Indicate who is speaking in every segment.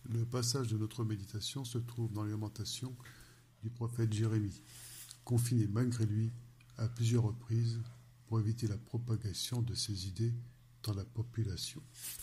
Speaker 1: Le passage de notre méditation se trouve dans les lamentations du prophète Jérémie, confiné malgré lui à plusieurs reprises pour éviter la propagation de ses idées dans la population.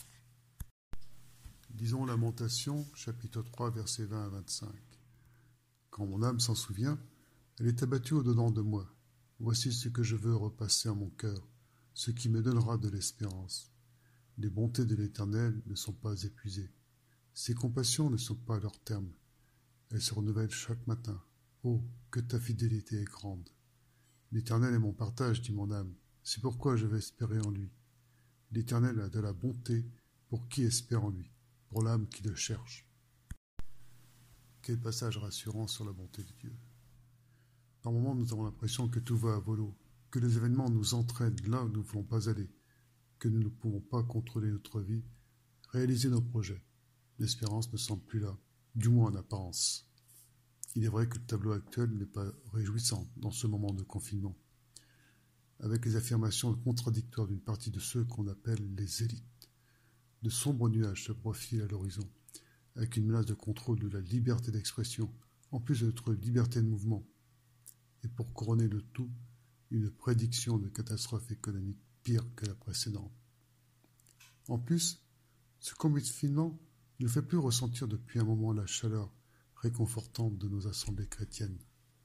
Speaker 1: Lisons Lamentation, chapitre 3, versets 20 à 25. Quand mon âme s'en souvient, elle est abattue au-dedans de moi. Voici ce que je veux repasser à mon cœur, ce qui me donnera de l'espérance. Les bontés de l'Éternel ne sont pas épuisées. Ses compassions ne sont pas à leur terme. Elles se renouvellent chaque matin. Oh, que ta fidélité est grande! L'Éternel est mon partage, dit mon âme. C'est pourquoi je vais espérer en lui. L'Éternel a de la bonté pour qui espère en lui, pour l'âme qui le cherche. Quel passage rassurant sur la bonté de Dieu. Par moments, nous avons l'impression que tout va à volo, que les événements nous entraînent là où nous ne voulons pas aller, que nous ne pouvons pas contrôler notre vie, réaliser nos projets. L'espérance ne semble plus là, du moins en apparence. Il est vrai que le tableau actuel n'est pas réjouissant dans ce moment de confinement, avec les affirmations contradictoires d'une partie de ceux qu'on appelle les élites. De sombres nuages se profilent à l'horizon, avec une menace de contrôle de la liberté d'expression, en plus de notre liberté de mouvement. Et pour couronner le tout, une prédiction de catastrophe économique pire que la précédente. En plus, ce confinement ne fait plus ressentir depuis un moment la chaleur réconfortante de nos assemblées chrétiennes.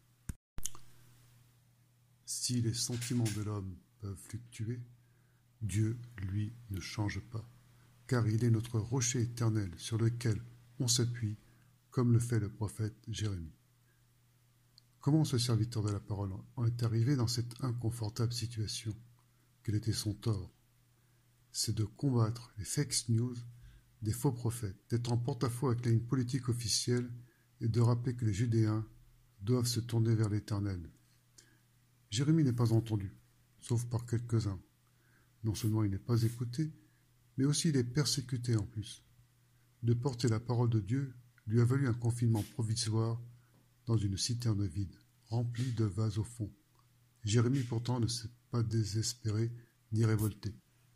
Speaker 1: Si les sentiments de l'homme peuvent fluctuer, Dieu, lui, ne change pas, car il est notre rocher éternel sur lequel on s'appuie, comme le fait le prophète Jérémie. Comment ce serviteur de la parole en est arrivé dans cette inconfortable situation? Quel était son tort? C'est de combattre les fake news des faux prophètes, d'être en porte-à-faux avec la ligne politique officielle et de rappeler que les Judéens doivent se tourner vers l'Éternel. Jérémie n'est pas entendu, sauf par quelques-uns. Non seulement il n'est pas écouté, mais aussi il est persécuté en plus. De porter la parole de Dieu lui a valu un confinement provisoire dans une citerne vide, remplie de vases au fond. Jérémie pourtant ne s'est pas désespéré ni révolté.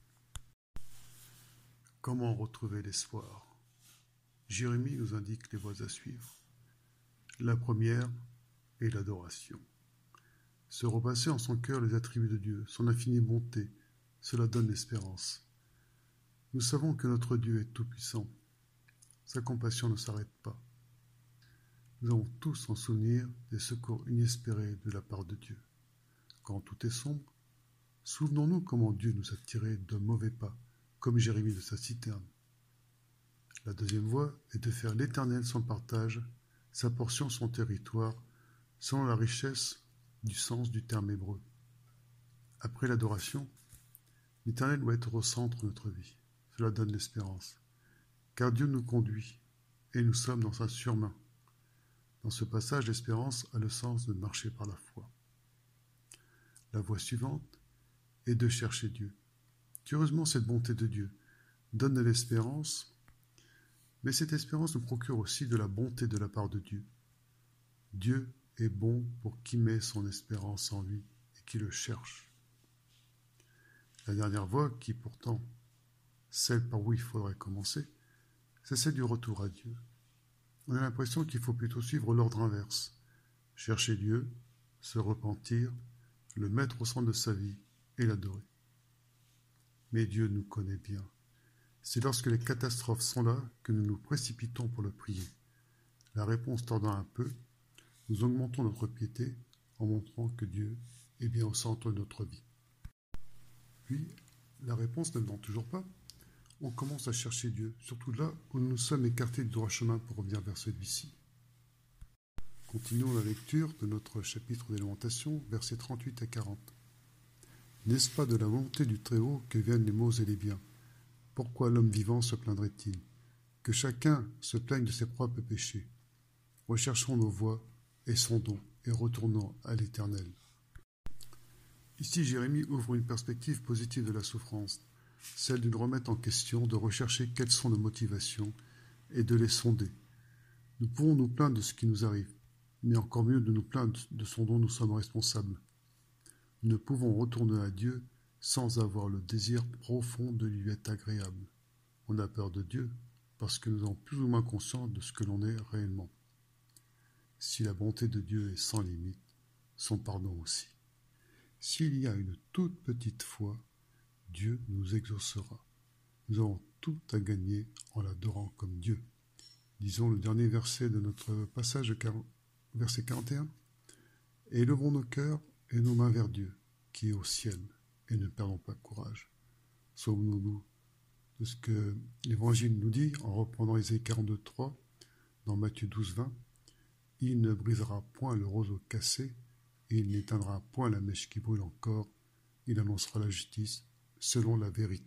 Speaker 1: Comment retrouver l'espoir? Jérémie nous indique les voies à suivre. La première est l'adoration. Se repasser en son cœur les attributs de Dieu, son infinie bonté, cela donne l'espérance. Nous savons que notre Dieu est tout-puissant. Sa compassion ne s'arrête pas. Nous avons tous en souvenir des secours inespérés de la part de Dieu. Quand tout est sombre, souvenons-nous comment Dieu nous a tirés d'un mauvais pas, comme Jérémie de sa citerne. La deuxième voie est de faire l'Éternel son partage, sa portion son territoire, selon la richesse du sens du terme hébreu. Après l'adoration, l'Éternel doit être au centre de notre vie. Cela donne l'espérance, car Dieu nous conduit, et nous sommes dans sa surmain. Dans ce passage, l'espérance a le sens de marcher par la foi. La voie suivante est de chercher Dieu. Curieusement, cette bonté de Dieu donne de l'espérance, mais cette espérance nous procure aussi de la bonté de la part de Dieu. Dieu est bon pour qui met son espérance en lui et qui le cherche. La dernière voie, qui pourtant, celle par où il faudrait commencer, c'est celle du retour à Dieu. On a l'impression qu'il faut plutôt suivre l'ordre inverse. Chercher Dieu, se repentir, le mettre au centre de sa vie et l'adorer. Mais Dieu nous connaît bien. C'est lorsque les catastrophes sont là que nous nous précipitons pour le prier. La réponse tardant un peu, nous augmentons notre piété en montrant que Dieu est bien au centre de notre vie. Puis, la réponse ne venant toujours pas, on commence à chercher Dieu, surtout là où nous nous sommes écartés du droit chemin pour revenir vers celui-ci. Continuons la lecture de notre chapitre des Lamentations, versets 38 à 40. N'est-ce pas de la volonté du Très-Haut que viennent les maux et les biens? Pourquoi l'homme vivant se plaindrait-il? Que chacun se plaigne de ses propres péchés. Recherchons nos voies et sondons et retournons à l'Éternel. Ici, Jérémie ouvre une perspective positive de la souffrance, celle d'une remettre en question, de rechercher quelles sont nos motivations et de les sonder. Nous pouvons nous plaindre de ce qui nous arrive, mais encore mieux de nous plaindre de ce dont nous sommes responsables. Nous ne pouvons retourner à Dieu sans avoir le désir profond de lui être agréable. On a peur de Dieu, parce que nous avons plus ou moins conscience de ce que l'on est réellement. Si la bonté de Dieu est sans limite, son pardon aussi. S'il y a une toute petite foi, Dieu nous exaucera. Nous avons tout à gagner en l'adorant comme Dieu. Disons le dernier verset de notre passage, verset 41. « Élevons nos cœurs et nos mains vers Dieu, qui est au ciel, et ne perdons pas courage. » Souvenons-nous de ce que l'Évangile nous dit en reprenant Ésaïe 42:3 dans Matthieu 12:20. « Il ne brisera point le roseau cassé, et il n'éteindra point la mèche qui brûle encore. Il annoncera la justice selon la vérité. »